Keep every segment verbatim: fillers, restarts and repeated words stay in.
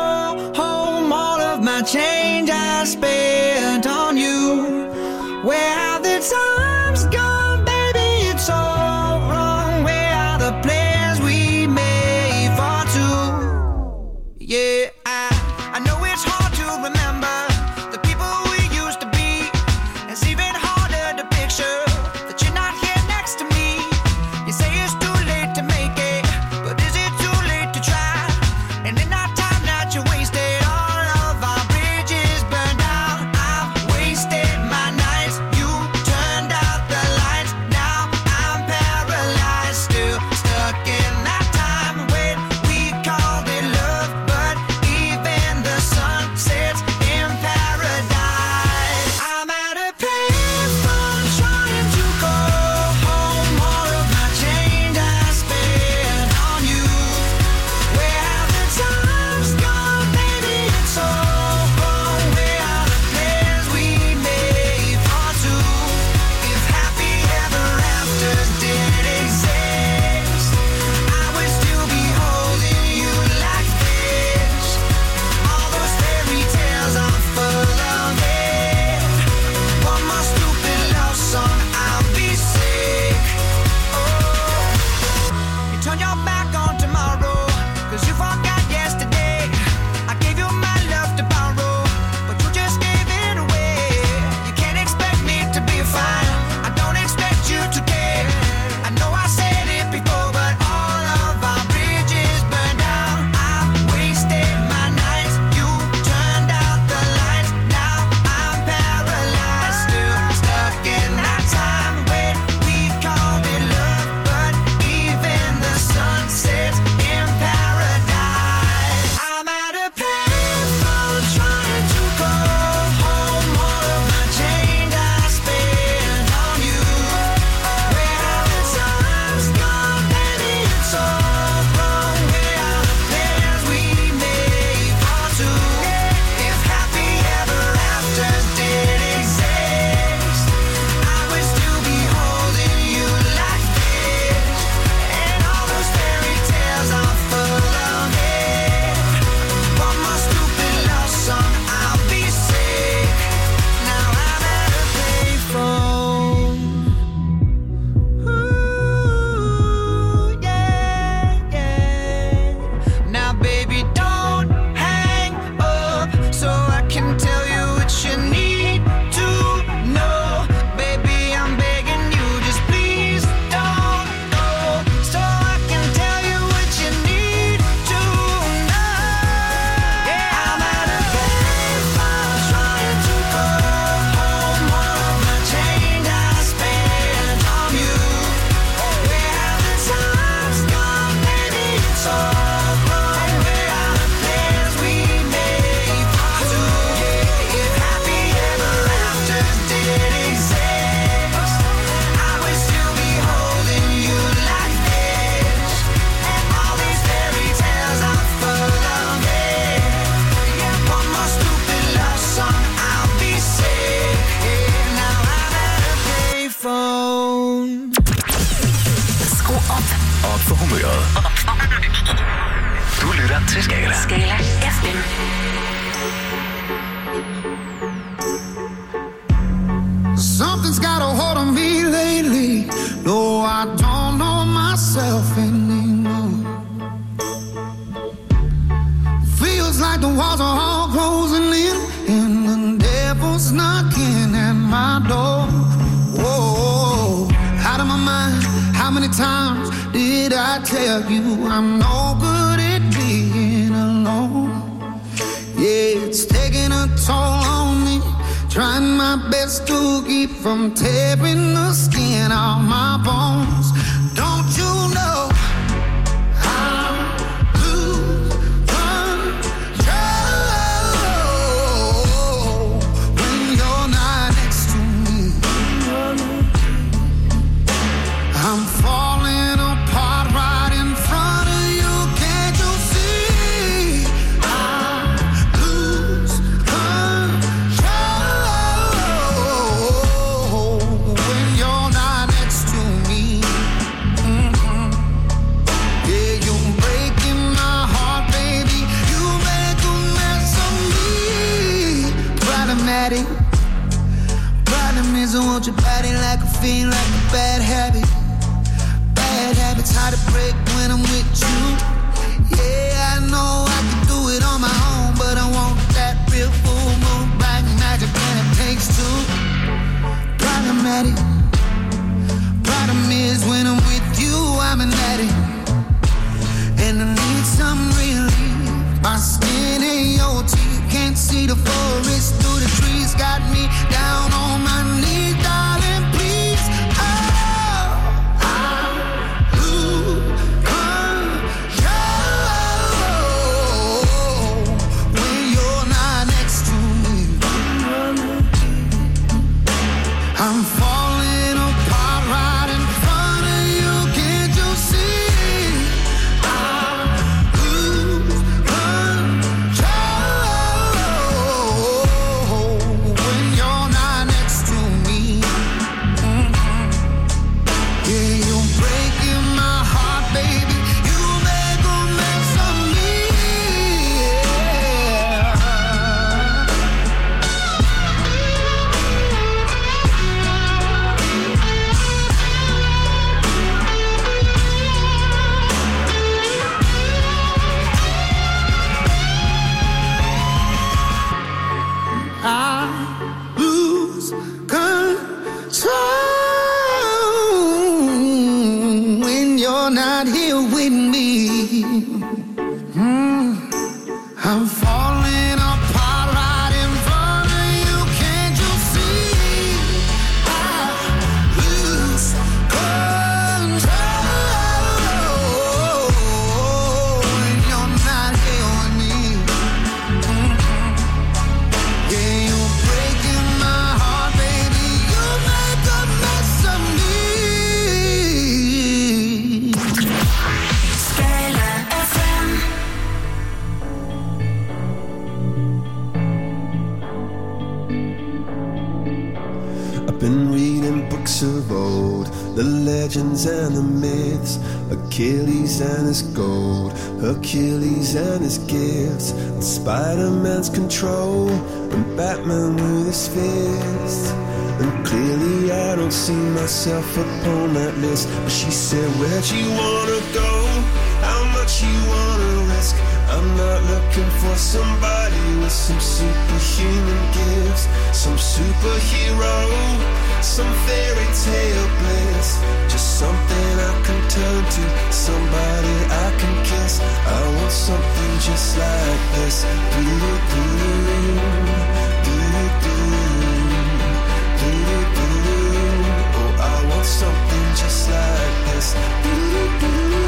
home all of my change I spent on you. Where have the times gone, baby? It's all wrong. Where are the plans we made for two? Yeah, I, I know it's hard to remember the people we used to be. It's even harder to picture that you're not here next to me. You say it's too late to make it, but is it too late to try? And in that time that you wasted, all of our bridges burned down. I've wasted my nights, you turned out the lights. Now I'm paralyzed, still stuck in that time when we called it love. But even the sun sets in paradise. I'm at a payphone trying to call home all of my change I spent on you. Where have the times gone, baby? It's all wrong. Where are the plans we made for two? If happy ever afters did exist, I would still be holding you like this. All those fairy tales are full of it. One more stupid love song, I'll be sick. Oh, you turn your back on tomorrow, cause you forgot yesterday. I gave you my love to borrow, but you just gave it away. You can't expect me to be fine, I don't expect you to care. I know I said it before, but all of our bridges burned down. I've wasted my nights, you turned out the lights. Now I'm paralyzed, still stuck in that time when we called it love. But even the sun sets in paradise. I'm at a payphone trying to call home all of my change I spent on you. Where have the times gone, baby? It's all wrong. Where are the plans we made for two? If happy ever afters did exist, I would still be holding you like this. And all those fairy tales are full of it. One more stupid love song, I'll be sick. Now I'm at a payphone. Ooh, yeah, yeah. Now, baby, don't hang up so I can tell you what you need to know. Baby, I'm begging you, just please don't go, so I can tell you what you need to know. Yeah, I'm at a payphone trying to call home all of my change I spent on you. Where have the times gone, baby? It's all wrong. Where are the plans we made for two? If happy ever afters did exist, I would still be holding you like this. And all these fairy tales are full of it. Yeah, one more stupid love song, I'll be sick. Now I'm at a payphone. Skru op. Op for humøret. Du lytter til Skala. Skala F M. Something's got a hold on me lately. No, I don't know myself anymore. Feels like the walls are all closing in, and the devil's knocking at my door. Whoa, out of my mind. How many times did I tell you I'm no good at being alone? Yeah, it's taking a toll on me. Trying my best to keep from tearing the skin off my bones. Don't you know I'm lose control when you're not next to me? I'm falling apart right in front of you. Can't you see? I lose control when you're not next to me. problematic. Problem is I want your body like a fiend, like a bad habit. Bad habits hard to break when I'm with you. Yeah, I know I can do it on my own, but I want that real full moon, black magic, and it takes two. Problematic. Problem is when I'm with you, I'm an addict, and I need some relief. My skin ain't your teeth, can't see the forest through the trees. Got me down on my knees, darling, please. Oh, I lose control when you're not next to me. I'm falling apart right in front of you, can't you see? I lose control when you're not next to me. Mm-hmm. Yeah, you're breaking my heart, baby. You make a mess of me. I lose control when you're not here with me. Mm. I'm falling apart right in front of you, can't you see? I lose control when you're not here with me. Yeah, you're breaking my heart, baby. You make a mess of me. Skylar F M. I've been reading books of old, the legends and the myths, Achilles and his gold, Hercules and his gifts, and Spider-Man's control, and Batman with his fists. And clearly I don't see myself upon that list. But she said, where'd you wanna go? How much you wanna risk? I'm not looking for somebody with some superhuman gifts, some superhero, some fairy tale bliss. Just something I can turn to, somebody I can kiss. I want something just like this. Do-do-do, do-do-do, do-do-do. Oh, I want something just like this. Do-do-do.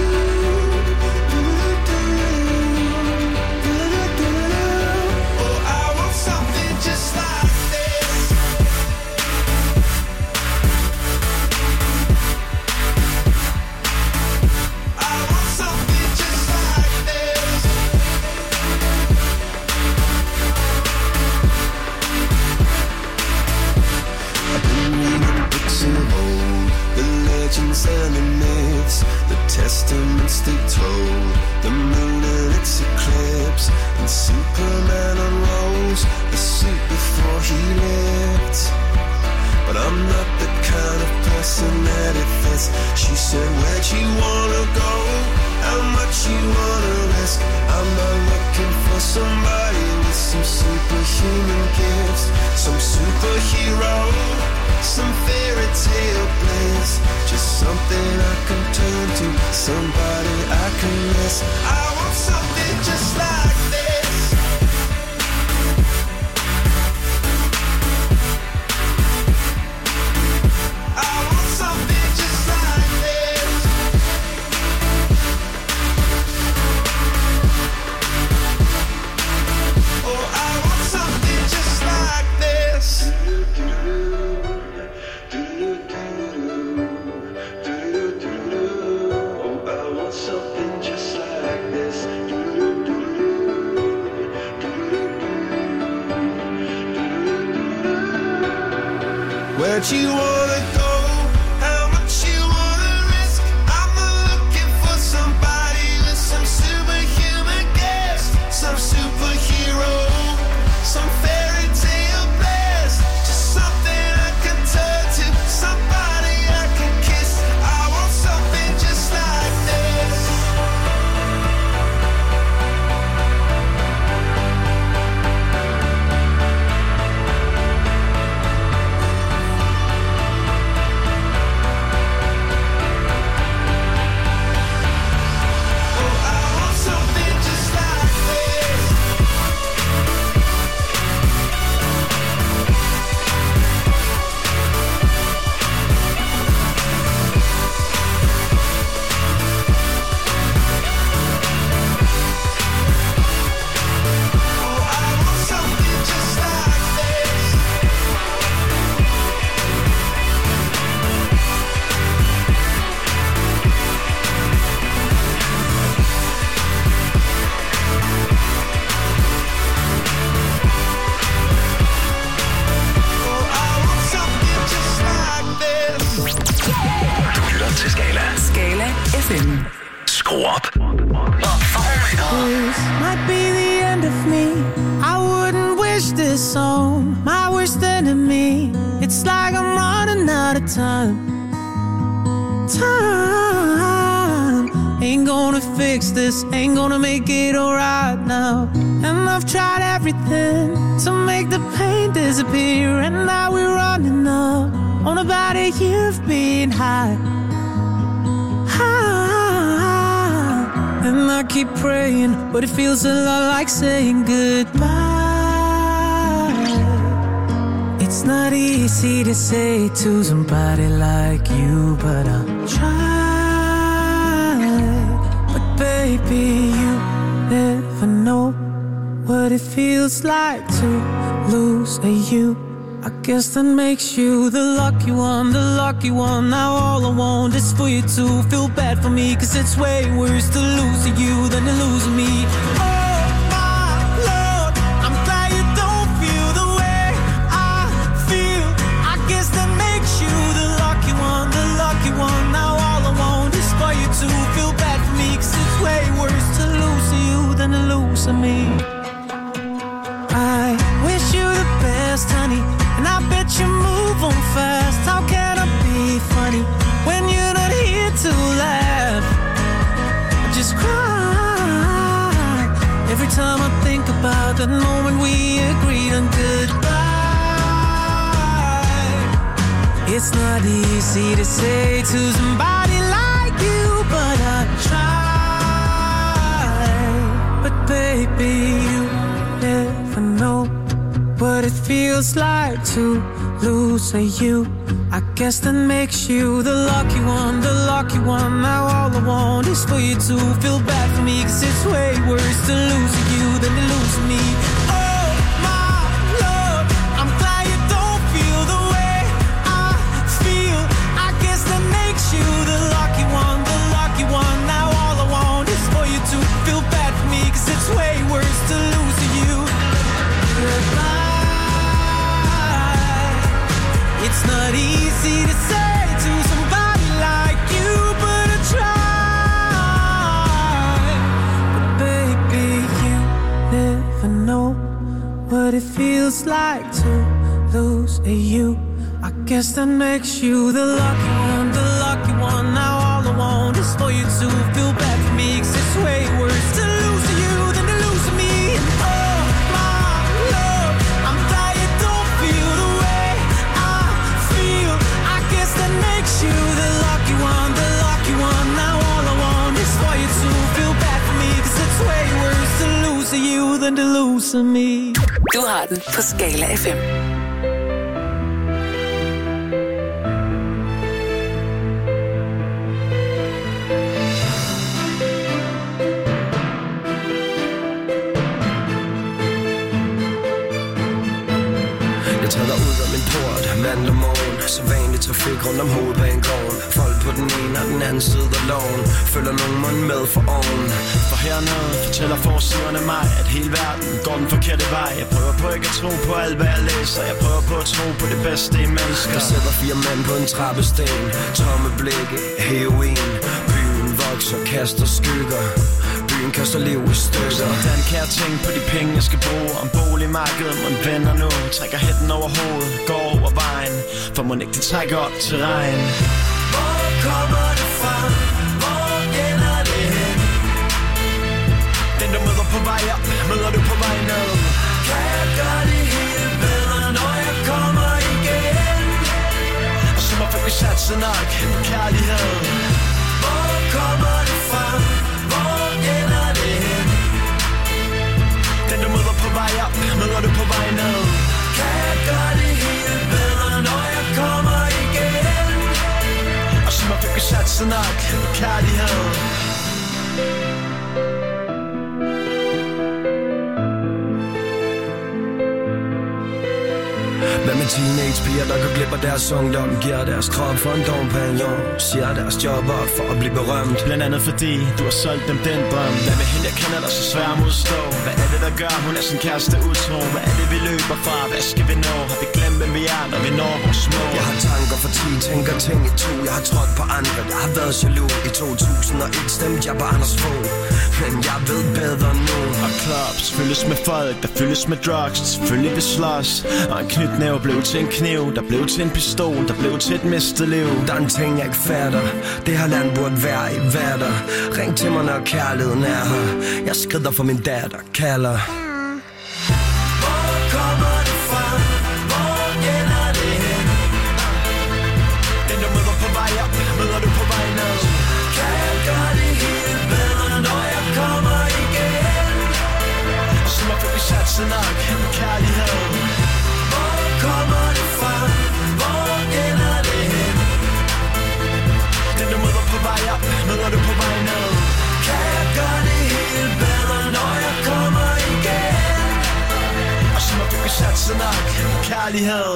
And the myths, the testaments they told, the moon and its eclipse, and Superman unrolls the suit before he lived. But I'm not the kind of person that it fits. She said, where'd you wanna go? How much you wanna risk? I'm not looking for somebody with some superhuman gifts, some superhero, some fairy tale bliss. Just something I can turn to, somebody I can miss. I want something just like this. I want something just like this. Oh, I want something just like this. Something just like this. Where'd you wanna go? How much you wanna risk? I'm looking for somebody with some superhuman gifts, some superhero, some fairy tale bliss. me, I wouldn't wish this on my worst enemy. It's like I'm running out of time. Time ain't gonna fix this, ain't gonna make it alright now. And I've tried everything to make the pain disappear, and now we're running up on about a year of being high. High. And I keep praying, but it feels a lot like saying goodbye. It's not easy to say to somebody like you, but I'll try. But baby, you never know what it feels like to lose a you. I guess that makes you the lucky one, the lucky one. Now all I want is for you to feel bad for me, 'cause it's way worse to lose you than to lose me. Oh my Lord, I'm glad you don't feel the way I feel. I guess that makes you the lucky one, the lucky one. Now all I want is for you to feel bad for me, 'cause it's way worse to lose you than to lose me. I wish you the best, honey, and I bet you move on fast. How can I be funny when you're not here to laugh? I just cry every time I think about that moment we agreed on goodbye. It's not easy to say to somebody like you, but I try. But baby, you never know what it feels like to lose a you. I guess that makes you the lucky one, the lucky one. Now all I want is for you to feel bad for me, 'cause it's way worse to lose you than to lose me. Oh my Lord, I'm glad you don't feel the way I feel. I guess that makes you the lucky one, the lucky one. Now all I want is for you to feel bad for me, 'cause it's way worse to lose you. Goodbye. It's not easy to say to somebody like you, but I try. But baby, you never know what it feels like to lose a you. I guess that makes you the lucky one, the lucky one. Now all I want is for you to feel bad for me, 'cause it's way worse to lose you than to lose me. And oh my Lord, I'm glad you don't feel the way I feel. I guess that makes you the lucky one, the lucky one. Now all I want is for you to feel bad for me, 'cause it's way worse to lose you than to lose me. Du har den på Skala F M. Jeg træder ud af min port mandag morgen. Så vanlig trafik rundt om hovedbanegården. Folk på den ene og den anden side af loven. Følger nogen mund med for oven. For hernede fortæller forsiderne mig, at hele verden går den forkerte vej. Jeg prøver på ikke at tro på alt hvad jeg læser. Jeg prøver på at tro på det bedste i mennesker. Der sidder fire mænd på en trappesten. Tomme blikke, heroin. Byen vokser, kaster skygger. Byen kaster liv i stykker. Hvordan kan jeg tænke på de penge jeg skal bruge? Om boligmarkedet man vender nu. Trækker hætten over hovedet, går over vejen. For må ikke det trækker op til regn. Hvor kommer det fra? Hvor ender det hen? Den du møder på vej op, møder du på vej ned. Kan jeg gøre det hele bedre, når jeg kommer igen? Og så må vi satse nok på kærlighed. Hvor kommer det fra? Hvor ender det hen? Den du møder på vej op, møder du på vej ned. Kan jeg gøre det hele bedre, når jeg kommer igen? Og så må vi satse nok på kærlighed. Hvad med teenagepiger, der går glip af deres ungdom, giver deres krop for en dompagnon, siger deres job op for at blive berømt, blandt andet fordi du har solgt dem den drøm. Hvad med hende, jeg kender, der så svær at modstå? Hvad er det, der gør, hun er sin kæreste utro? Hvad er det, vi løber fra? Hvad skal vi nå? Har vi glemt, hvem vi er, når vi når vores mål? Jeg har tanker for ti, tænker ting i to. Jeg har trådt på andre, jeg har været jaloux. I to tusind og et stemte jeg på Anders Fogh, men jeg ved bedre nu. Og clubs fyldes med folk, der fyldes med drugs. Selvfølgelig vi slås, og en knytnæve blev til en kniv, der blev til en pistol, der blev til et mistet liv. Der er en ting jeg ikke fatter, det her land burde være i vatter. Ring til mig når kærligheden er her, jeg skrider for min datter, kalder. Hvor kommer det fra? Hvor ender det hen? Den du møder på vej op, møder du på vej ned. Kan jeg gøre det helt bedre, når jeg kommer igen? Så må vi satse nok på kærlighed. Hvor kommer det fra? Hvor ender det hen? Den du møder på vej op, møder du på vej ned. Kan jeg gøre det helt bedre, når jeg kommer igen? Og så må vi satse nok på kærlighed.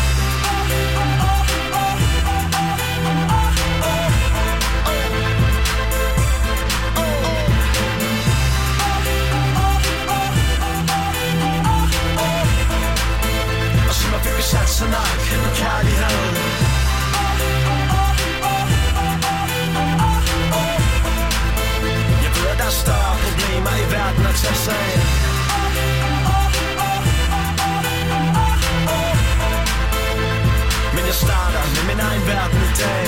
Vi satser nok på kærlighed. Jeg ved, at der er større problemer i verden at tage sig af. Men jeg starter med min egen verden i dag.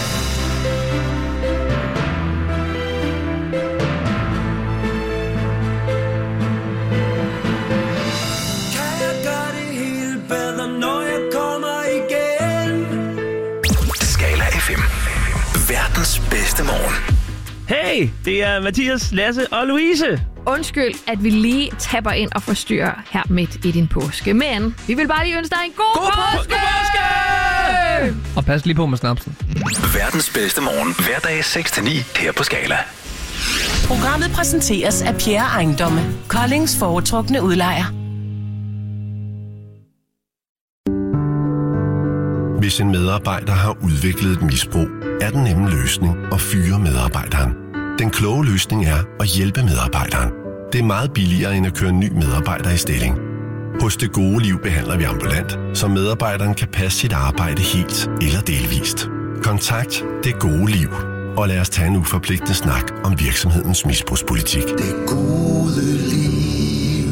Verdens bedste morgen. Hey, det er Mathias, Lasse og Louise. Undskyld, at vi lige tapper ind og forstyrrer her midt i din påske. Men vi vil bare lige ønske dig en god, god påske! God påske! Og pas lige på med snapsen. Verdens bedste morgen. Hverdag seks til ni her på Skala. Programmet præsenteres af Pierre Ejendomme, Koldings foretrukne udlejer. Hvis en medarbejder har udviklet et misbrug, er den nemme løsning at fyre medarbejderen. Den kloge løsning er at hjælpe medarbejderen. Det er meget billigere end at køre en ny medarbejder i stilling. Hos Det Gode Liv behandler vi ambulant, så medarbejderen kan passe sit arbejde helt eller delvist. Kontakt Det Gode Liv, og lad os tage en uforpligtende snak om virksomhedens misbrugspolitik. Det gode liv.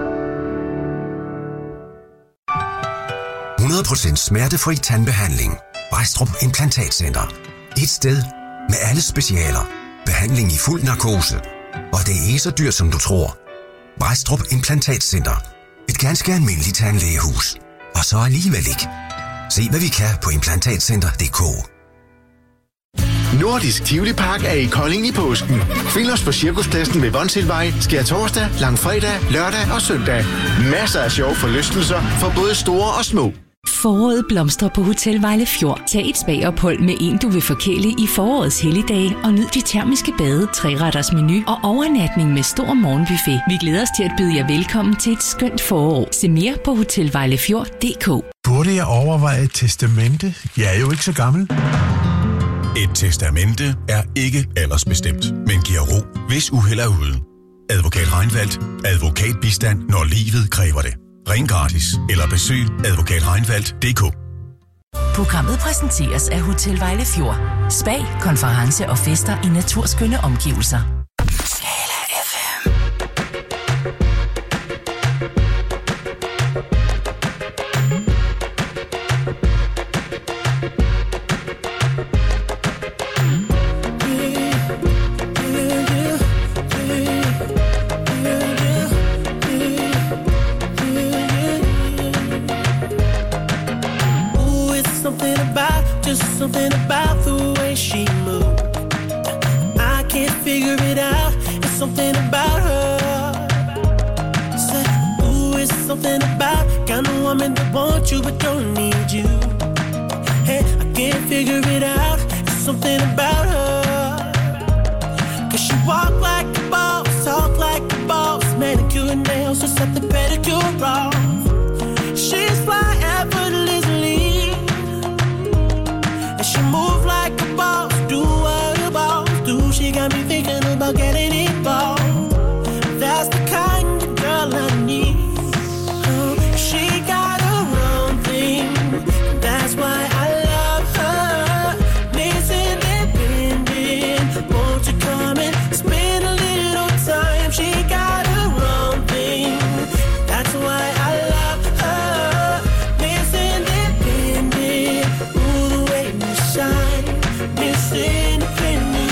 hundrede procent smertefri tandbehandling. Brædstrup Implantatcenter. Et sted med alle specialer. Behandling i fuld narkose. Og det er ikke så dyrt, som du tror. Brædstrup Implantatcenter. Et ganske almindeligt tandlægehus. Og så alligevel ikke. Se hvad vi kan på implantatcenter punktum d k. Nordisk Tivoli Park er i Kolding i påsken. Find os på Cirkuspladsen ved Vonsilvej, skærtorsdag, langfredag, lørdag og søndag. Masser af sjove forlystelser for både store og små. Foråret blomstrer på Hotel Vejle Fjord. Tag et spagophold med en, du vil forkæle i forårets helligdage og nyd de termiske bade, tre-retters menu og overnatning med stor morgenbuffet. Vi glæder os til at byde jer velkommen til et skønt forår. Se mere på hotel vejle fjord punktum d k. Burde jeg overveje et testamente? Jeg er jo ikke så gammel. Et testamente er ikke aldersbestemt, men giver ro, hvis uheld er ude. Advokat Reinfeldt. Advokatbistand, når livet kræver det. Ring gratis eller besøg advokat reinfeldt punktum d k. Programmet præsenteres af Hotel Vejle Fjord. Spa, konference og fester i naturskønne omgivelser. Skala F M. Something about the way she moved, I can't figure it out. It's something about her. Said, ooh, it's something about kind of woman that wants you but don't need you. Hey, I can't figure it out. It's something about her. Cause she walk like a boss, talk like a boss, manicure and nails, just set the pedicure off. She's fly ever. she move like a boss, do what a boss do. She got me thinking about getting involved. That's the kind of girl I need. Oh, she got her own thing. That's why I love her. Miss Independent. Won't you come and spend a little time? She got her own thing. That's why I love her. Miss Independent. Ooh, the way you shine. Miss Independent.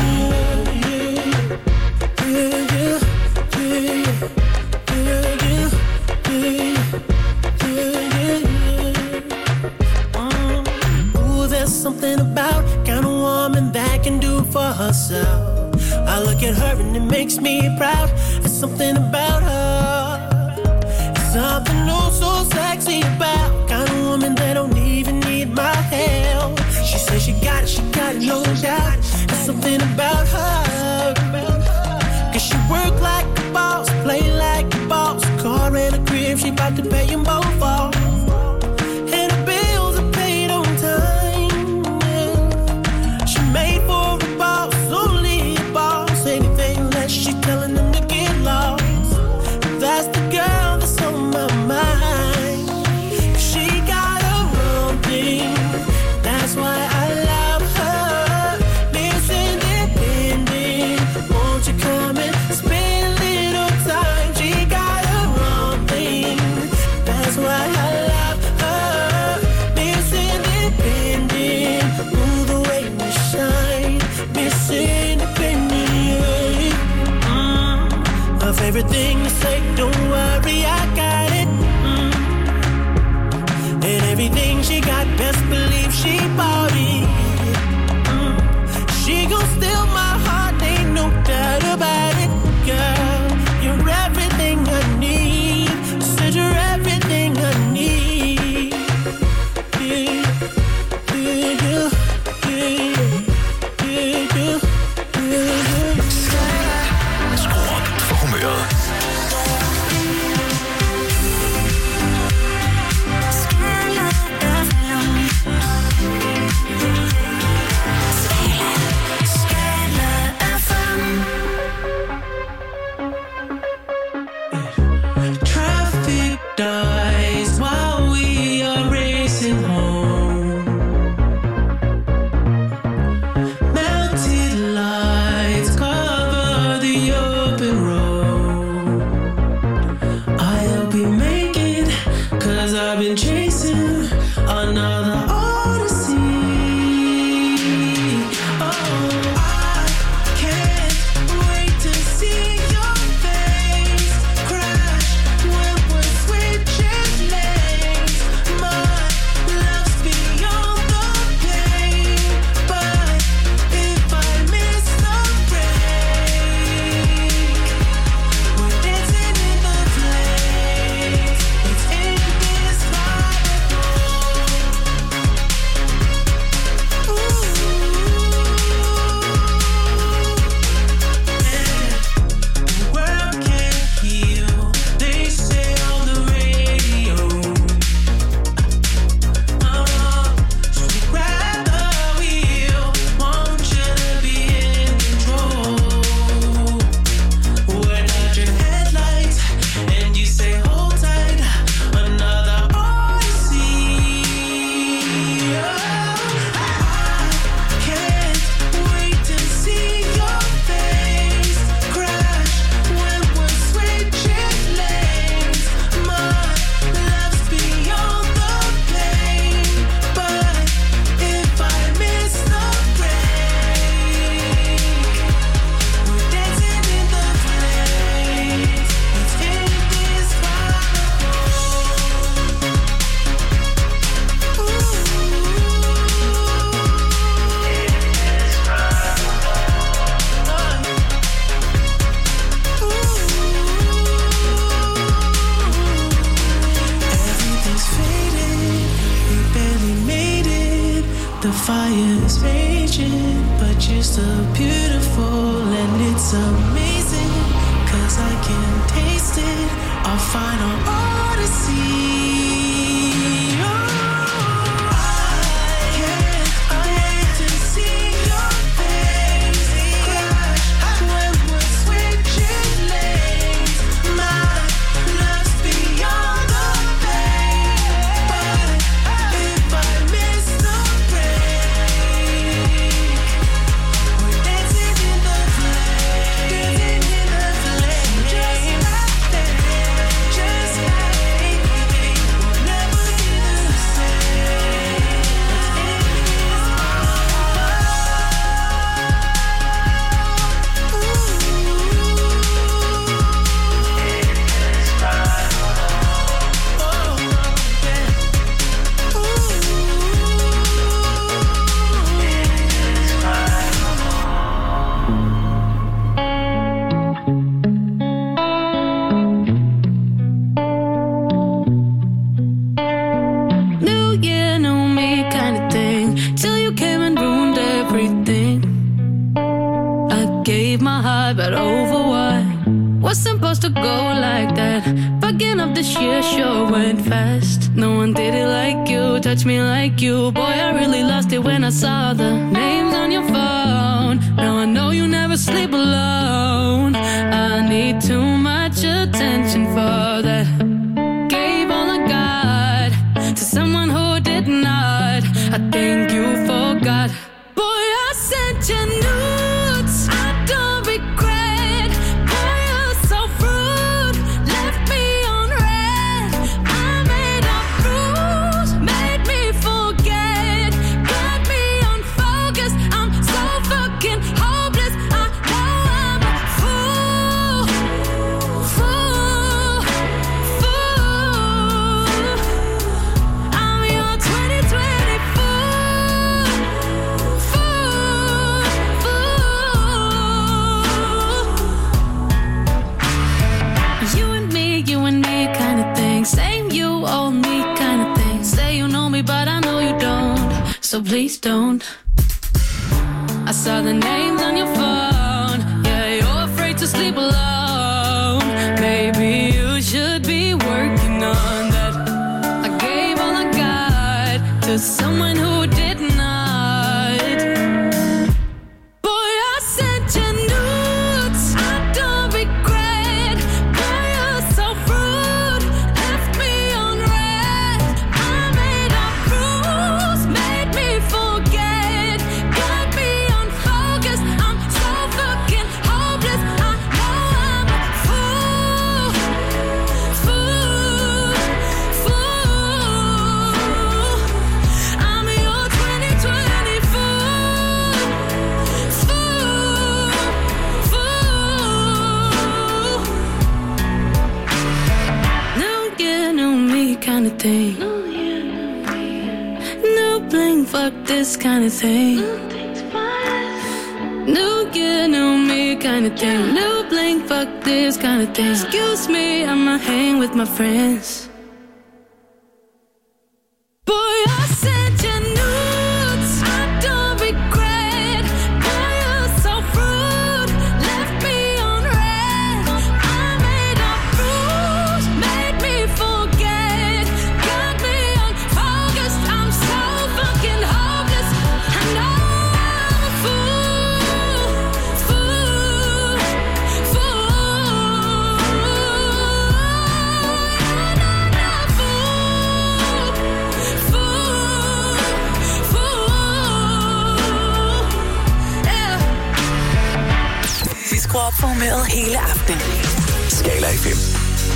Yeah, yeah, yeah, yeah, yeah, yeah, yeah, yeah. Mm. Ooh, there's something about kind of woman that can do for herself. I look at her and it makes me proud. There's something about her. There's something oh so sexy about kind of woman that don't even need my help. She says she got it, she got it, no doubt. There's something about her. Cause she work like a boss, play like a boss. Car and a crib, she bout to pay them both off. And the bills are paid on time, yeah. She made for a boss, only a boss. Anything less, she telling them to get lost. That's the girl that's on my mind. She got her own thing. That's why I love her. Miss Independent. Won't you come and spend a little time? She got her own thing. That's why I love her. Miss Independent. Ooh, the way we shine. Miss Independent. Mm. Her favorite thing to say, don't worry, I got it. Mm. And everything she got, best believe she bought it. Mm. She gon' steal my heart, ain't no doubt about it. Girl, you're everything I need. I said you're everything I need. Yeah, yeah, yeah, yeah, yeah, yeah, yeah. Skru op for humøret. Traffic dies while we are racing home. Melted lights cover the open road. I'll be making, cause I've been chasing another odyssey. Oh, I can't wait to see your face crash when we're switching lanes. My love's beyond the pain, but if I miss the break, we're dancing in the flames. It's indescribable. The world can't heal, they say on the radio. Uh, so grab the wheel, want you to be in control. We're dodging headlights, and you say hold tight, another odyssey. I can't wait to see your face crash when we're switching lanes. My love's beyond the pain, but if I miss the break, we're dancing in the flames. It's indescribable. Everything's faded, we barely made it. The fire's raging, but you're still beautiful, and it's amazing, cause I can taste it. Our final odyssey. Oh, I can't wait to of this year sure went fast. No one did it like you, touched me like you. Boy, I really lost it when I saw the names on your phone. Now I know you never sleep alone. I need too much attention for that. Gave all I got to someone who did not. I think you forgot. Boy, I sent you nudes. I don't regret. Boy, you're so rude. Left me on red. I made up rules, made me forget. Got me unfocused. I'm so fucking hopeless. I know I'm a fool, fool, fool. I'm your twenty twenty fool, fool, fool. You and me, you and me kind of thing. Same you, old me kind of thing. Say you know me, but I know you don't. So please don't. I saw the names on your phone. Yeah, you're afraid to sleep alone. Maybe you should be working on that. I gave all I got to someone who did not. Boy, I sent you nudes. I don't regret. Boy, you're so rude. Left me on red. I made up rules, made me forget. Got me unfocused. I'm so fucking hopeless. I know I'm a fool, fool, fool. I'm your twenty twenty fool, fool, fool. New year, new me kind of thing. New bling, fuck this kind of thing. New year, new me kind of thing. New bling, fuck this kind of thing. Excuse me, I'ma hang with my friends. Boy, I sent you nudes. I don't regret. Boy, you're so rude. Left me on red. I made up rules, made me forget. Got me unfocused. I'm so fucking hopeless. I know I'm a fool, fool, fool. I'm a fool, fool, fool. Yeah. Vi skruer op for humøret hele aftenen. Skala F M.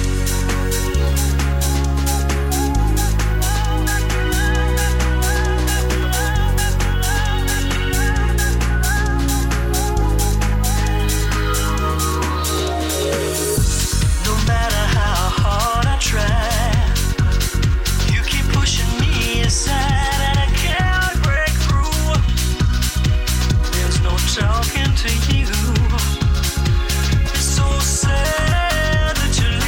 No matter how hard I try, you keep pushing me aside and I can't break through. There's no talking to you. It's so sad that you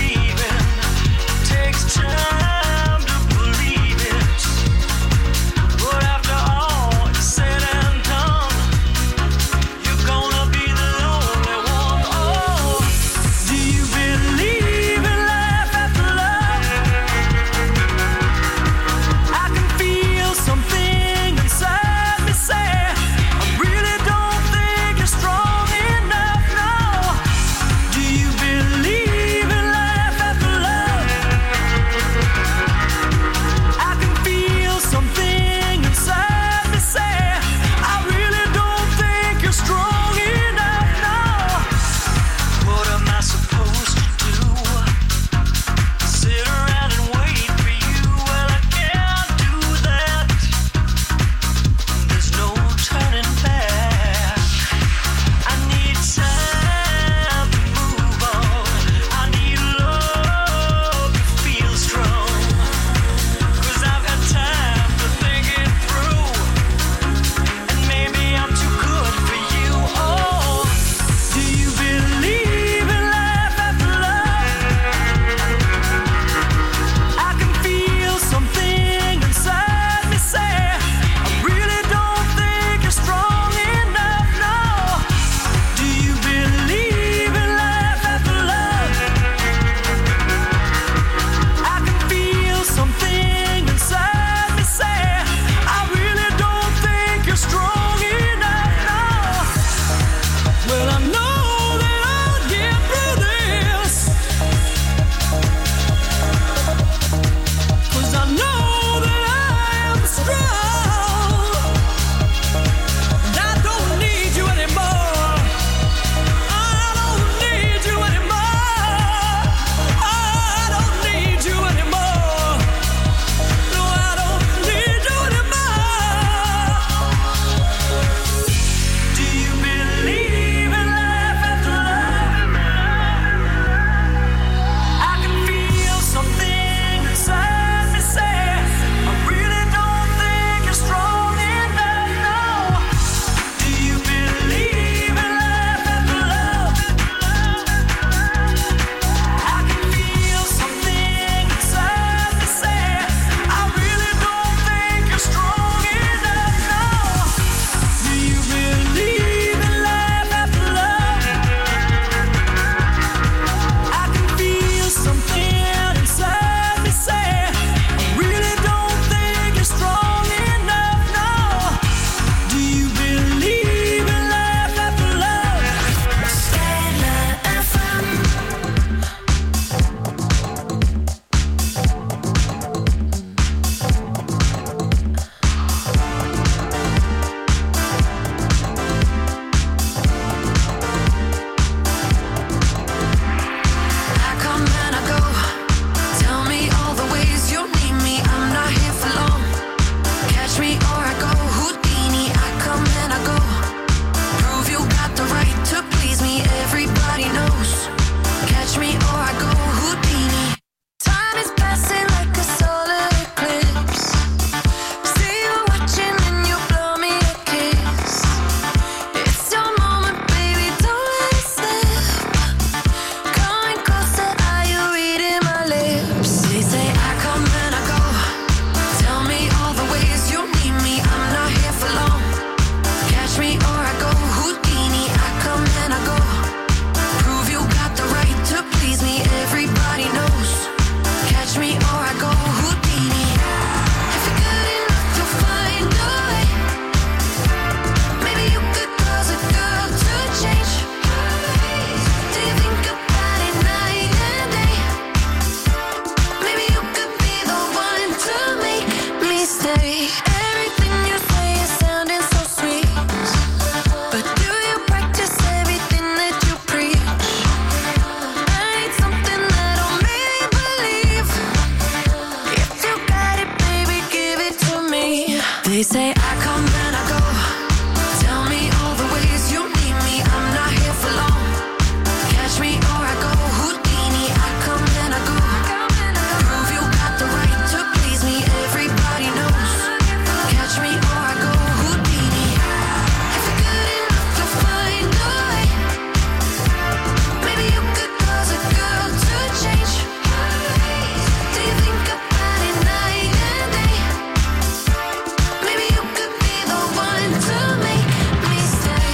say I come and I go. Tell me all the ways you need me. I'm not here for long. Catch me or I go Houdini. I come and I go. Prove you got the right to please me. Everybody knows. Catch me or I go Houdini. If you're good enough to find a way, maybe you could cause a girl to change. Do you think about it night and day? Maybe you could be the one to make me stay.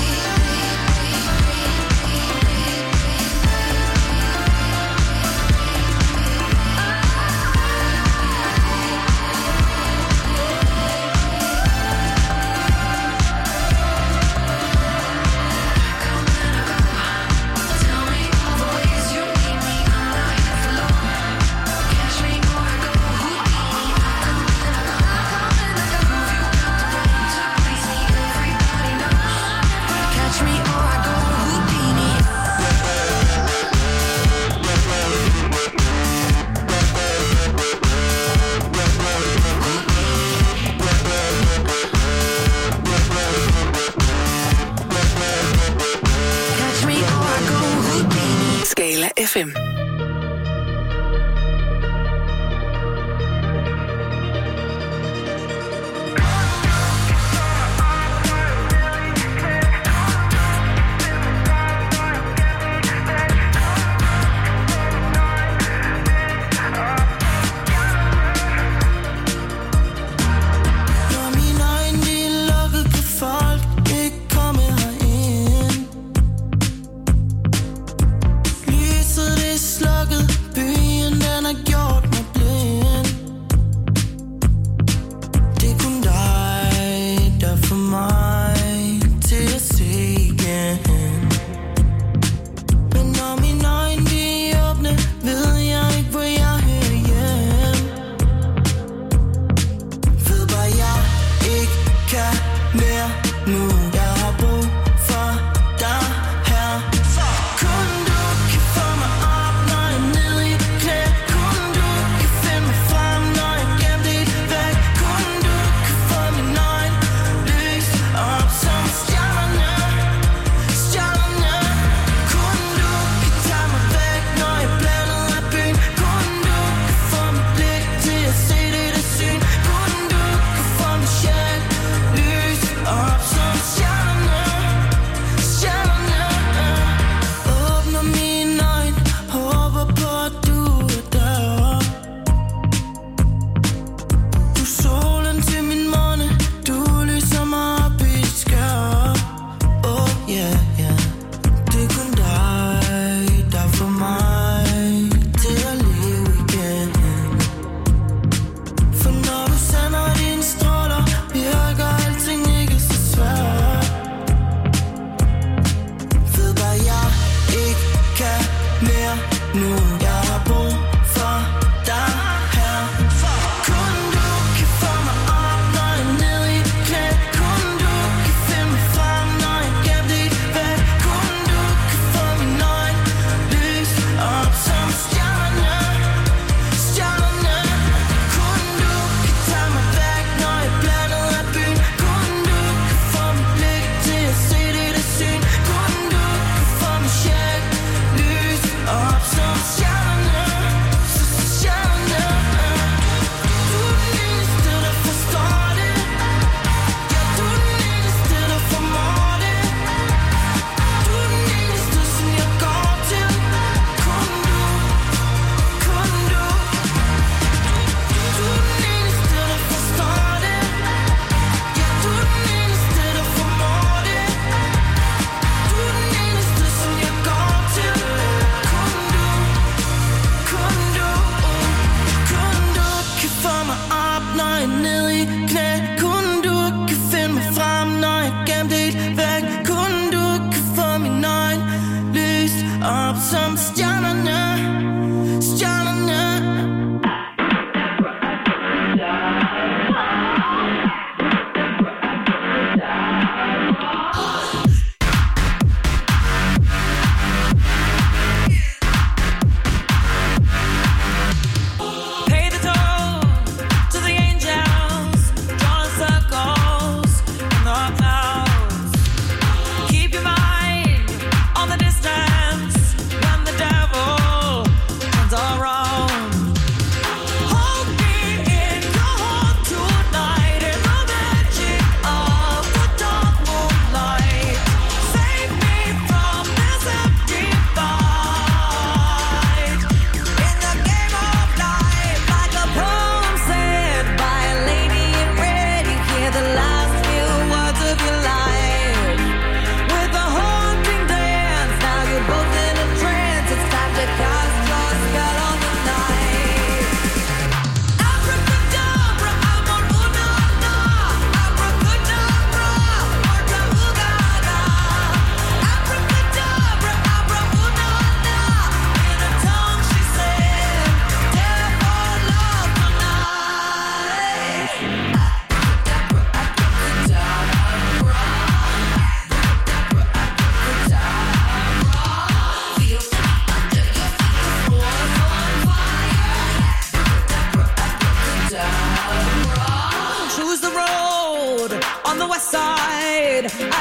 Tell me all the ways you need me. I'm not here for long. Catch me or I go Houdini. I come and I go. Prove you got the right to please me. Everybody knows. Catch me or I go Houdini. Catch me or I go Houdini. Skala F M. Når mine øjne de er lukket, kan folk ikke komme herind. Lyset det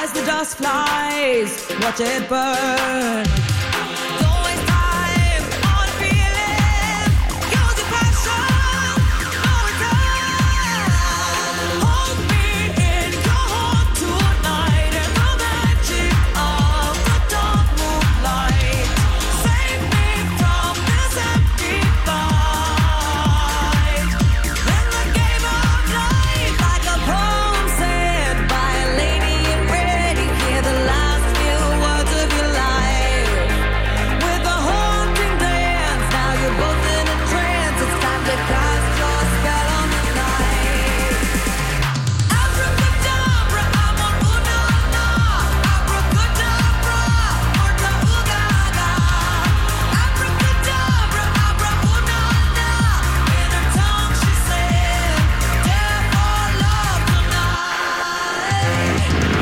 as the dust flies, watch it burn. Don't waste time on feeling, use your passion, no return. Hold me in your heart tonight in the magic of the dark moonlight. Save me from this empty fight. In the game of life, like a poem said by a lady in red, you hear the last few words of your life. With a haunting dance, now you're both in a trance. It's time to cast your spell on the night. Abracadabra, I'm on ooh-na-na. Abracadabra, orta-ooh-ga-ga. Abracadabra, abra ooh-na-na. In her tongue she said, dare for love tonight.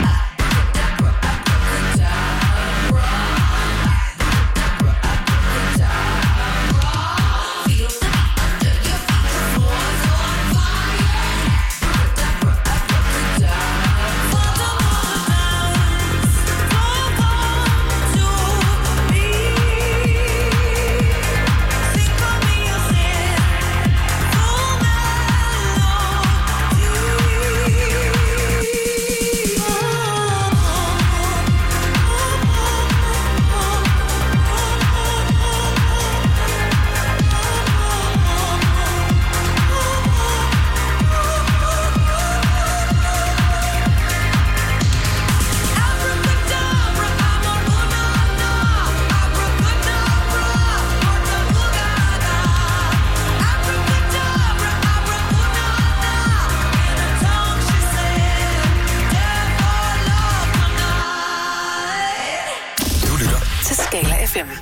Du lytter til Skala F M.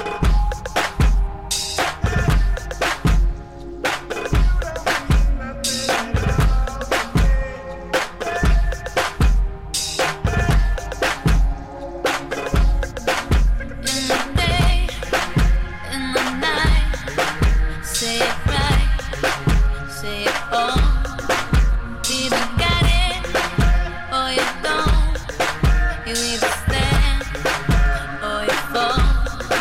In the night, say it right, say it all. Either got it or you don't. You either stand or you fall.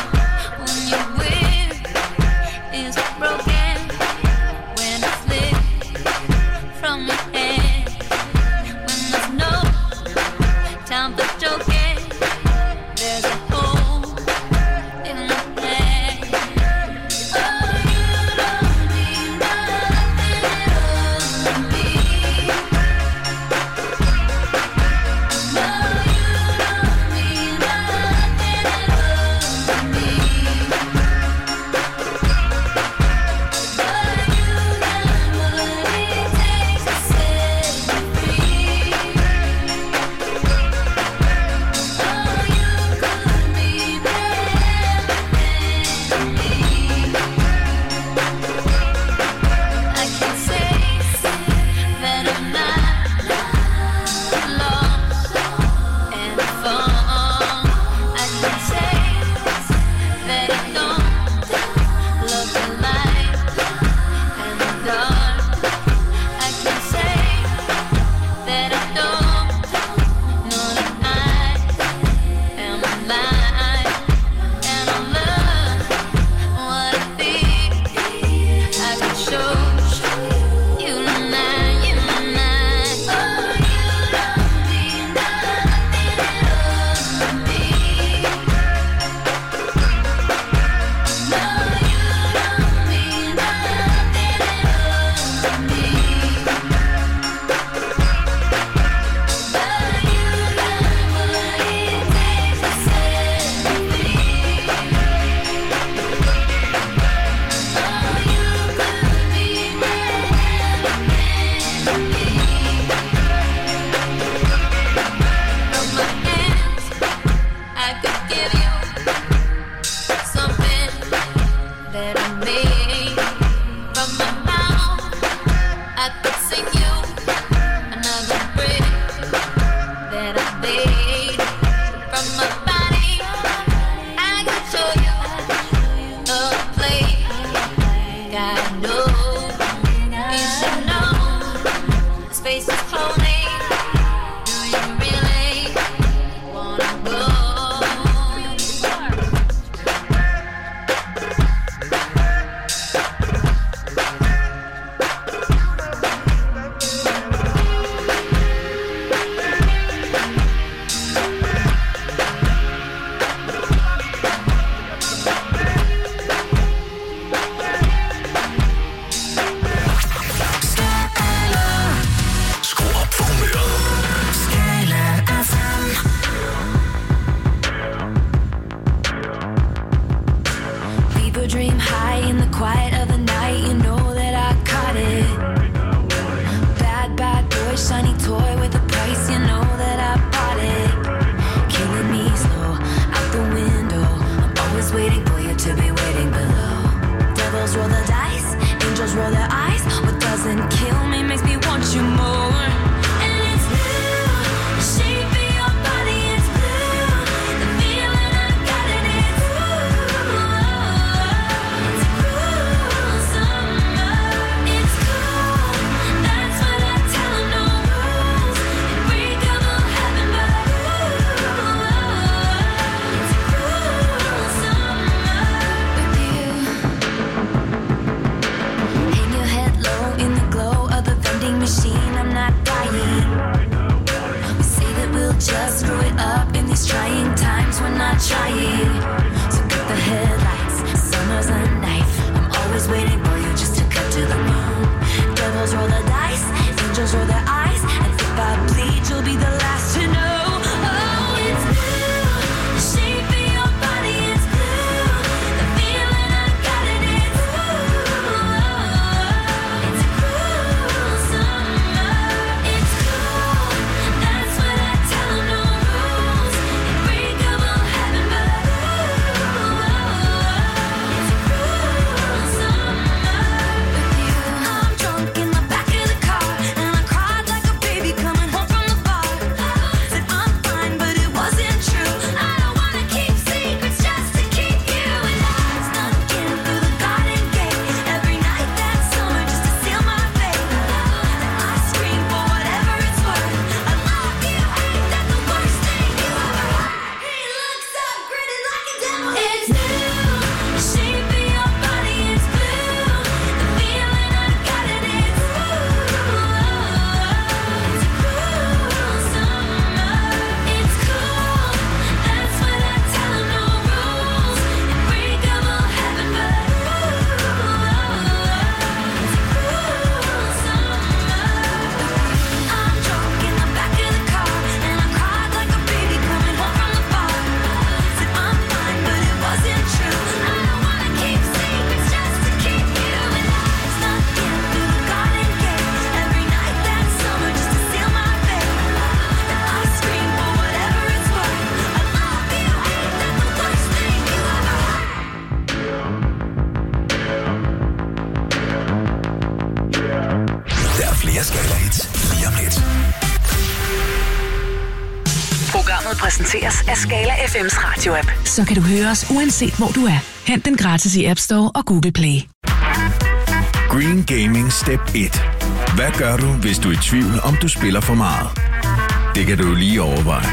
roll their eyes. What doesn't kill me makes me want you more. And it's blue, the shape of your body is blue. The feeling I got in it's blue. It's a cruel summer. It's cool, that's what I tell 'em, no rules. Unbreakable heaven, but it's a cruel summer with you. Hang your head low in the glow of the vending machine. I'm not dying. We say that we'll just screw it up in these trying times. We're not trying. So cut the headlights. Summer's a knife. I'm always waiting for you just to cut to the moon. Devils roll the dice. Angels roll their eyes. And if I bleed, you'll be the last to know. Oh, it's blue. The shape of your body is blue. The feeling I got in it's blue. It's a cruel summer. It's cool. That's what I tell 'em, no rules. Unbreakable heaven, but it's a cruel summer with you. I'm drunk in the back of the car, and I cried like a baby coming home from the bar. Said I'm fine, but it wasn't true. I don't wanna keep secrets just to keep you. And I snuck in through the garden gate every night that summer just to seal my fate. Then I scream for whatever it's worth. I love you, ain't that the worst thing you ever heard? He looks up, grinning like a devil. It's blue, the shape of your body is blue. The feeling I got in it's blue. It's a cruel summer. It's cool, that's what I tell 'em, no rules. Unbreakable heaven, but it's a cruel summer. I'm drunk in the back of the car, and I cried like a baby coming home from the bar. Said I'm fine, but it wasn't true. I don't wanna keep secrets just to keep you. And I snuck in through the garden gate every night that summer just to seal my fate. Then I scream for whatever it's worth. I love you, ain't that the worst thing you ever heard? Der er flere Skala-hits lige om lidt. Programmet præsenteres af Skala F M's radio-app. Så kan du høre os uanset hvor du er. Hent den gratis i App Store og Google Play. Green Gaming Step et. Hvad gør du, hvis du er i tvivl, om du spiller for meget? Det kan du lige overveje.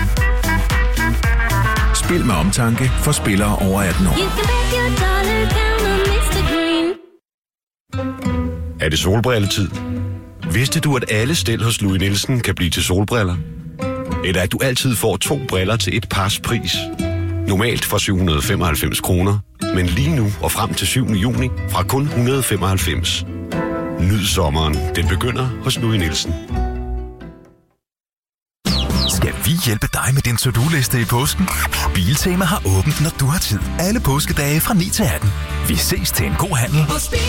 Spil med omtanke for spillere over atten år. Er det solbrilletid? Vidste du, at alle stel hos Louis Nielsen kan blive til solbriller? Eller at du altid får to briller til et pars pris? Normalt for syv hundrede og femoghalvfems kroner, men lige nu og frem til syvende juni fra kun et hundrede og femoghalvfems. Nyd sommeren. Den begynder hos Louis Nielsen. Skal vi hjælpe dig med din to-do-liste i påsken? Biltema har åbent, når du har tid. Alle påskedage fra ni til atten. Vi ses til en god handel.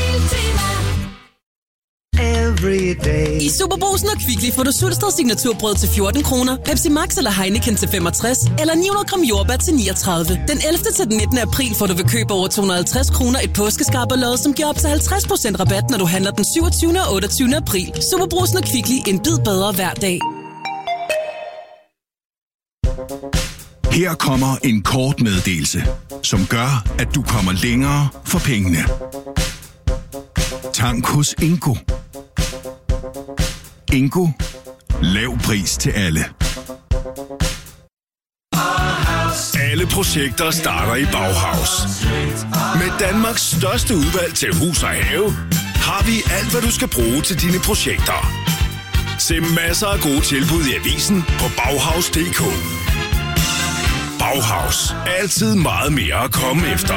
I Superbrugsen og Kvickly får du Sulsted signaturbrød til fjorten kroner, Pepsi Max eller Heineken til femogtres, eller ni hundrede gram jordbær til niogtredive. Den ellevte til den nittende april får du ved køb over to hundrede og halvtreds kroner et påskeskarperlod, som giver op til halvtreds procent rabat, når du handler den syvogtyvende og otteogtyvende april. Superbrugsen og Kvickly, en bid bedre hver dag. Her kommer en kort meddelelse, som gør, at du kommer længere for pengene. Tank hos Ingo. Ingo. Lav pris til alle. Alle projekter starter i Bauhaus. Med Danmarks største udvalg til hus og have, har vi alt, hvad du skal bruge til dine projekter. Se masser af gode tilbud i avisen på Bauhaus punktum d k. Bauhaus. Altid meget mere at komme efter.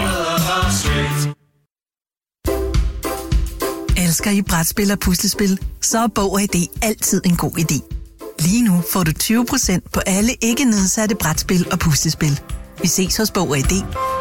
Elsker I brætspil og puslespil? Så er Bog og I D altid en god idé. Lige nu får du tyve procent på alle ikke nedsatte brætspil og puslespil. Vi ses hos Bog og I D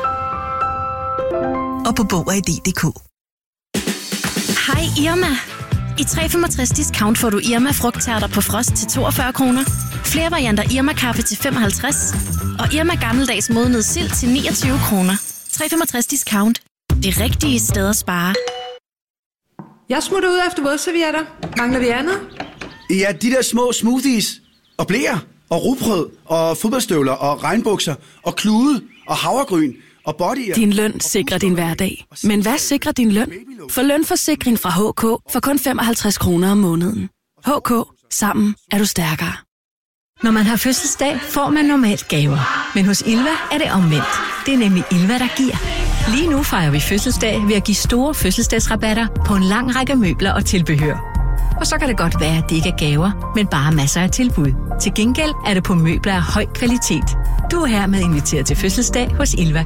og på bog og i d punktum d k. Hej Irma. I tre komma femogtres discount får du Irma frugttærter på frost til toogfyrre kroner. Flere varianter Irma kaffe til femoghalvtreds. Og Irma gammeldags modnet sild til niogtyve kroner. tre komma femogtres discount. Det rigtige sted at spare. Jeg smutter ud efter vådservietter. Mangler vi andet? Ja, de der små smoothies. Og bleer. Og rugbrød. Og fodboldstøvler. Og regnbukser. Og klude. Og havregryn. Og bodyer. Din løn sikrer din hverdag. Men hvad sikrer din løn? For lønforsikring fra H K for kun femoghalvtreds kroner om måneden. H K. Sammen er du stærkere. Når man har fødselsdag, får man normalt gaver. Men hos Ilva er det omvendt. Det er nemlig Ilva, der giver. Lige nu fejrer vi fødselsdag ved at give store fødselsdagsrabatter på en lang række møbler og tilbehør. Og så kan det godt være, at det ikke er gaver, men bare masser af tilbud. Til gengæld er det på møbler af høj kvalitet. Du er hermed inviteret til fødselsdag hos Ilva.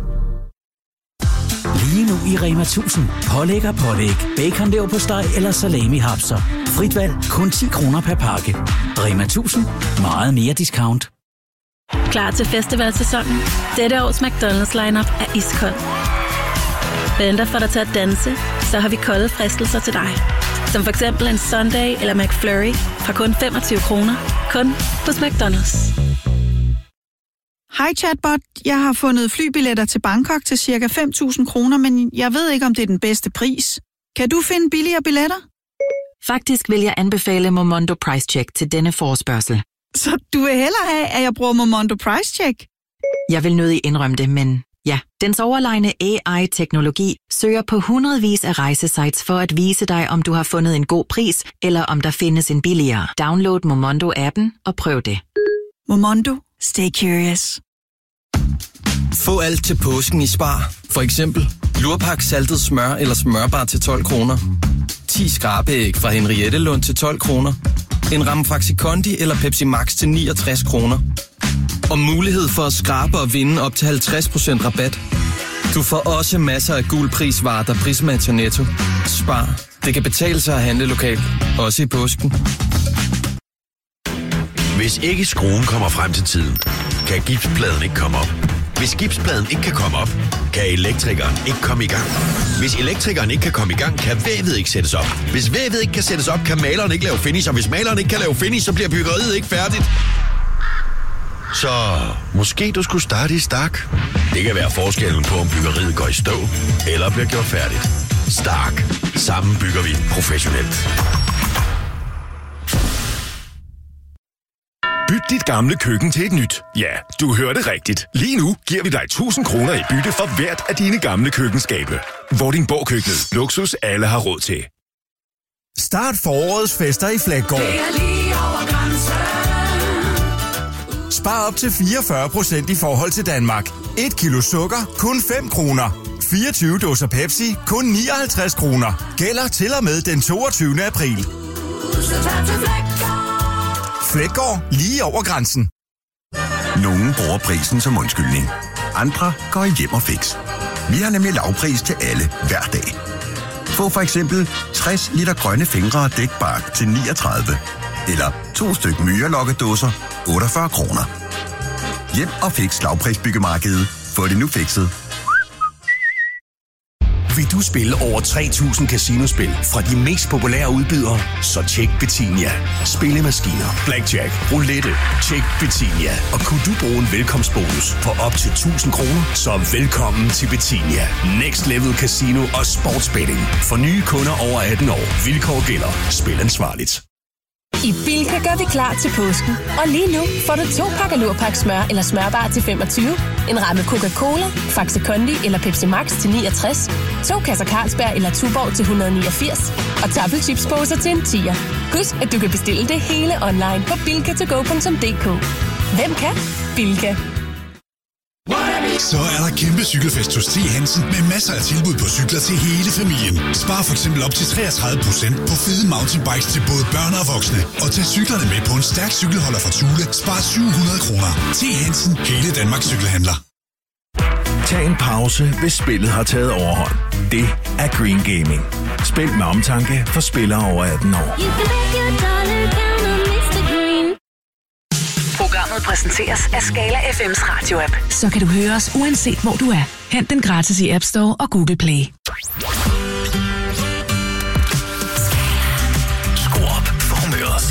Lige nu i Rema tusind. Pålæg og pålæg. Bacon leverpostej eller salami hapser. Frit valg. Kun ti kroner per pakke. Rema tusind. Meget mere discount. Klar til festivalsæsonen? Dette års McDonald's lineup er iskold. Venter for dig til at danse, så har vi kolde fristelser til dig. Som for eksempel en Sunday eller McFlurry fra kun femogtyve kroner. Kun hos McDonald's. Hej chatbot, jeg har fundet flybilletter til Bangkok til cirka fem tusind kroner, men jeg ved ikke, om det er den bedste pris. Kan du finde billigere billetter? Faktisk vil jeg anbefale Momondo Price Check til denne forespørgsel. Så du vil hellere have, at jeg bruger Momondo Price Check? Jeg vil nødig indrømme det, men ja, dens overlegne A I-teknologi søger på hundredvis af rejsesites for at vise dig, om du har fundet en god pris, eller om der findes en billigere. Download Momondo-appen og prøv det. Momondo. Stay curious. Få alt til påsken i Spar. For eksempel lurpak saltet smør eller smørbar til tolv kroner. ti skrabeæg fra Henriette Lund til tolv kroner. En ramme Faxi Kondi eller Pepsi Max til niogtres kroner. Og mulighed for at skrabe og vinde op til halvtreds procent rabat. Du får også masser af gul prisvarer, der prismatcher Netto. Spar. Det kan betale sig at handle lokalt. Også i påsken. Hvis ikke skruen kommer frem til tiden, kan gipspladen ikke komme op. Hvis gipspladen ikke kan komme op, kan elektrikeren ikke komme i gang. Hvis elektrikeren ikke kan komme i gang, kan vævet ikke sættes op. Hvis vævet ikke kan sættes op, kan maleren ikke lave finish. Og hvis maleren ikke kan lave finish, så bliver byggeriet ikke færdigt. Så måske du skulle starte i Stark. Det kan være forskellen på, om byggeriet går i stå eller bliver gjort færdigt. Stark. Sammen bygger vi professionelt. Byt dit gamle køkken til et nyt. Ja, du hørte rigtigt. Lige nu giver vi dig tusind kroner i bytte for hvert af dine gamle køkkenskabe. Vordingborg-køkkenet. Luksus alle har råd til. Start forårets fester i Flækgaard. Spar op til fireogfyrre procent i forhold til Danmark. Et kilo sukker, kun fem kroner. fireogtyve dåser Pepsi, kun nioghalvtreds kroner. Gælder til og med den toogtyvende april. Flækgaard, lige over grænsen. Nogle bruger prisen som undskyldning. Andre går i hjem og fix. Vi har nemlig lavpris til alle, hver dag. Få for eksempel tres liter grønne fingre og dækbark til niogtredive. Eller to styk myrelokkedåser, otteogfyrre kroner. Hjem og fix lavprisbyggemarkedet. Få det nu fikset. Vil du spille over tre tusind casinospil fra de mest populære udbydere? Så tjek Betinia. Spillemaskiner, blackjack, roulette. Tjek Betinia. Og kunne du bruge en velkomstbonus på op til tusind kroner? Så velkommen til Betinia. Next Level Casino og Sportsbetting. For nye kunder over atten år. Vilkår gælder. Spil ansvarligt. I Bilka gør vi klar til påsken. Og lige nu får du to pakker lurpak smør eller smørbar til femogtyve, en ramme Coca-Cola, Faxi Kondi eller Pepsi Max til niogtres, to kasser Carlsberg eller Tuborg til et hundrede og niogfirs og tafelchipsposer til en tier. Husk, at du kan bestille det hele online på bilka to go punktum d k. Hvem kan? Bilka. Så er der kæmpe cykelfest hos T. Hansen med masser af tilbud på cykler til hele familien. Spar for eksempel op til treogtredive procent på fede mountainbikes til både børn og voksne. Og tag cyklerne med på en stærk cykelholder fra Thule. Spar syv hundrede kroner. T. Hansen, hele Danmarks cykelhandler. Tag en pause, hvis spillet har taget overhånd. Det er Green Gaming. Spil med omtanke for spillere over atten år. Programmet præsenteres af Skala F M's radio-app. Så kan du høre os uanset hvor du er. Hent den gratis i App Store og Google Play. Skru op for humøret.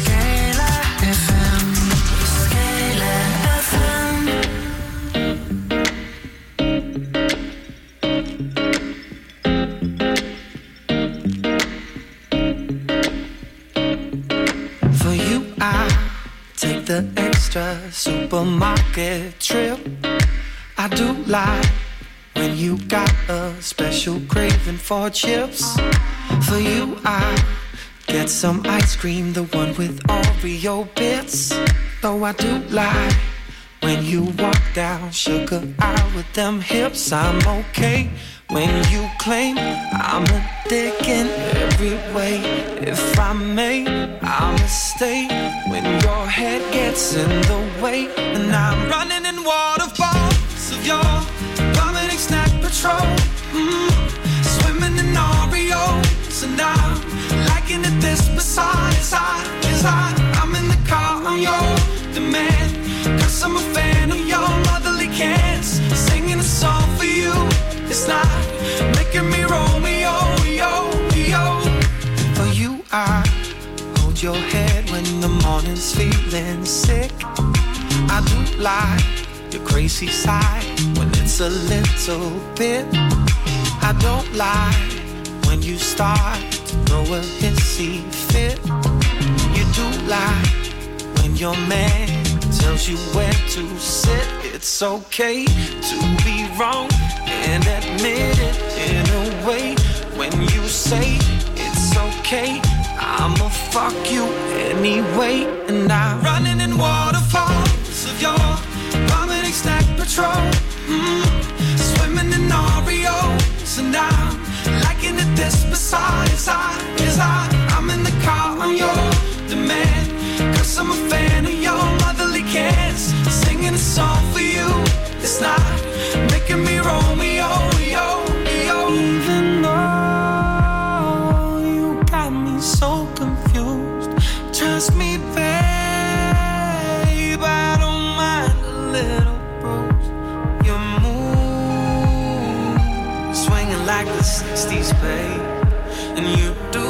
extra supermarket trip. I do like when you got a special craving for chips. For you I get some ice cream, the one with Oreo bits. Though I do like when you walk down Sugar Eye with them hips. I'm okay when you claim I'm a dick in every way. If I may, I'ma stay when your head gets in the way. And I'm running in waterfalls of your vomiting snack patrol. mm, Swimming in Oreos. And I'm liking it this beside. As I, as I, I'm in the car on your demand. Cause I'm a fan of your motherly cans. Singing a song for you, it's not making me Romeo, yo, yo. For you I hold your head when the morning's feeling sick. I do like your crazy side when it's a little bit. I don't like when you start to throw a hissy fit. You do like when your man tells you where to sit. It's okay to be wrong and admit it in a way. When you say it's okay, I'ma fuck you anyway. And I'm running in waterfalls of your vomiting snack patrol. mm, Swimming in Oreos. And I'm liking it this beside. As I, as I, I'm in the car on your demand. Cause I'm a fan of your motherly cans. Singing a song for you, it's not making me Romeo, yo, yo. Even though you got me so confused, trust me, babe, I don't mind a little bruise. Your move, swinging like the sixties, babe. And you do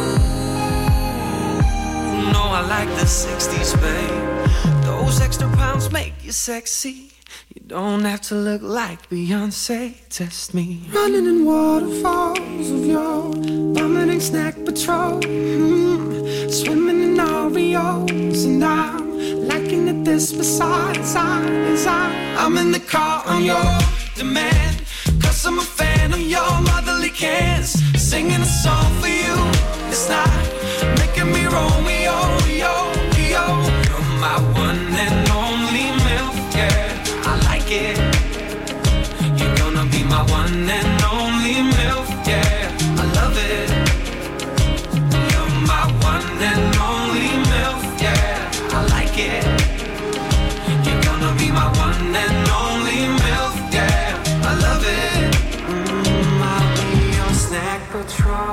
know I like the sixties, babe. Those extra pounds make you sexy. You don't have to look like Beyonce. Test me. Running in waterfalls of your vomiting snack patrol. mm, Swimming in Oreos. And I'm liking it this besides. I, as I, I'm in the car on your demand. Cause I'm a fan of your motherly cans. Singing a song for you, it's not making me Romeo, yo, yo. You're my one and only milk, yeah, I like it. You're gonna be my one and only milk, yeah, I love it. You're my one and only milk, yeah, I like it. You're gonna be my one and only milk, yeah, I love it. mm, I'll be your snack patrol.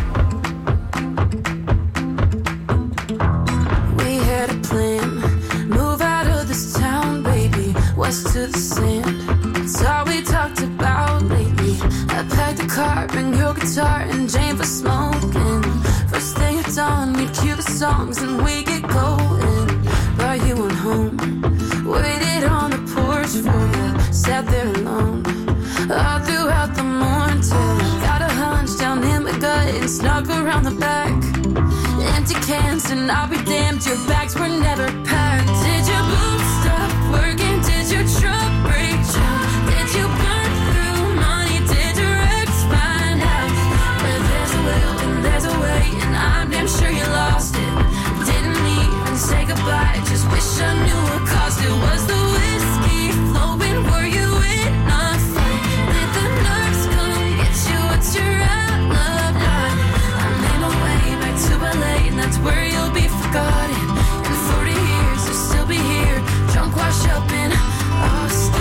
West to the sand, it's all we talked about lately. I packed the car, bring your guitar and Jane for smoking. First thing at dawn, we'd cue the songs and we get going. Brought you on home, waited on the porch for you, sat there alone all throughout the morning till I got a hunch down in my gut and snuck around the back. Empty cans and I'll be damned, your bags were never packed. Did your boots stop working? Did your truck break down? Did you burn through money? Did your ex find out? Where there's a will and there's a way, and I'm damn sure you lost it. Didn't even say goodbye, just wish I knew what caused it. Was the whiskey flowing? Were you in a fight? Did the nurse come get you? What's your alibi? I made my way back to L A, and that's where you'll be forgotten. In forty years you'll still be here, drunk, washed up in Austin.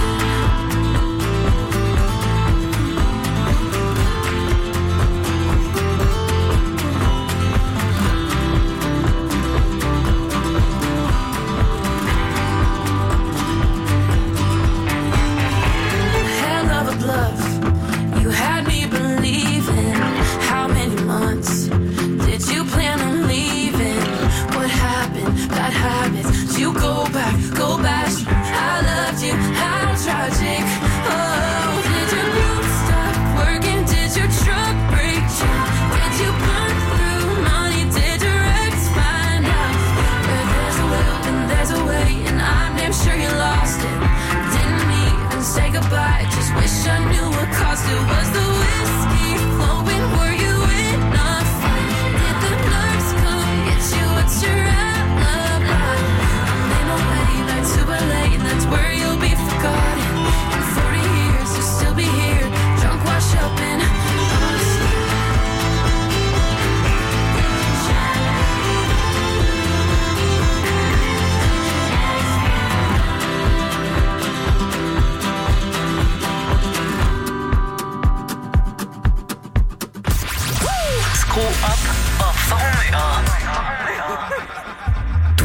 Hell of a bluff, you had me believing. How many months did you plan on leaving?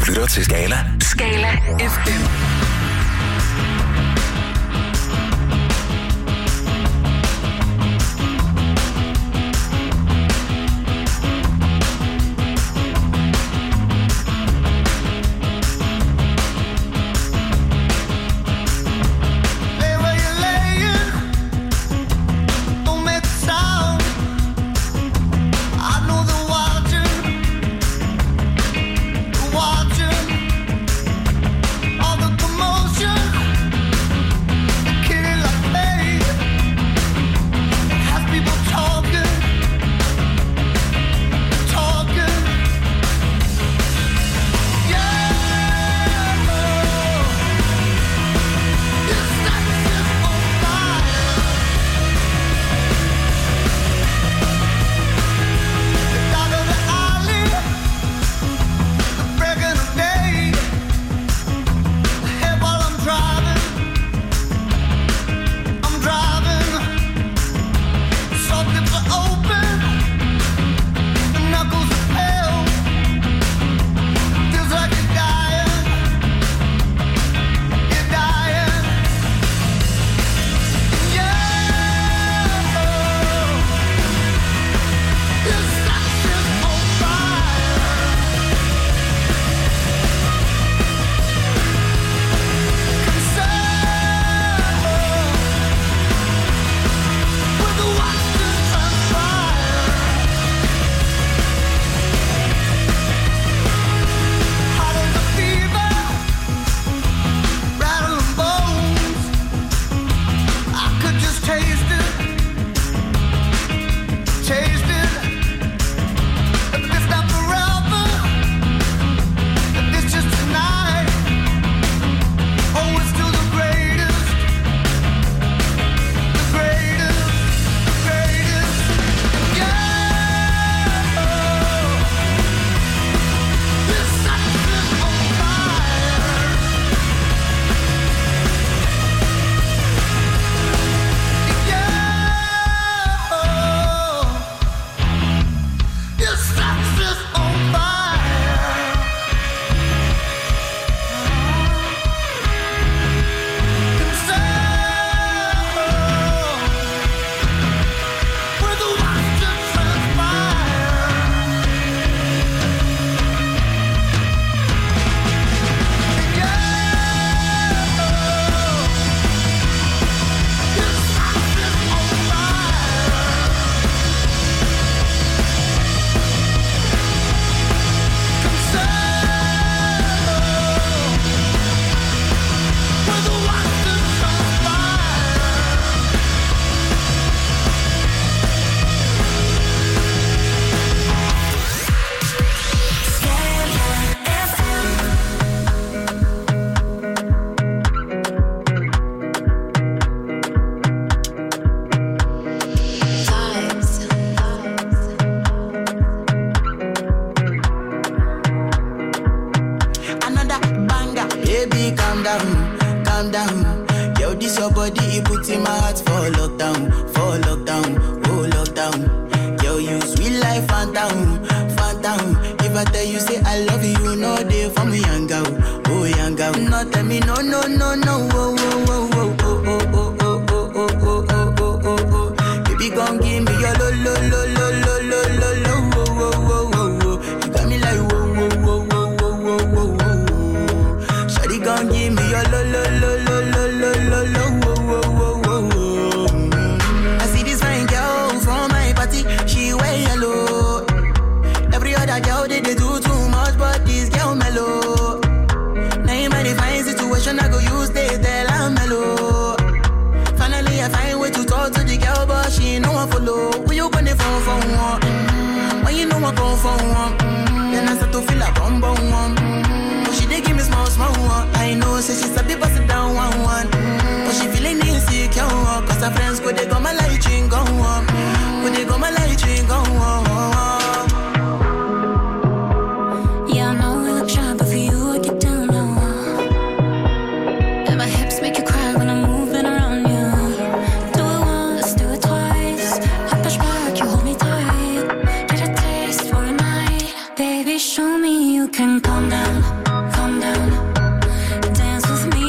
lytter til Skala. Skala F M. Show me you can calm down. calm down.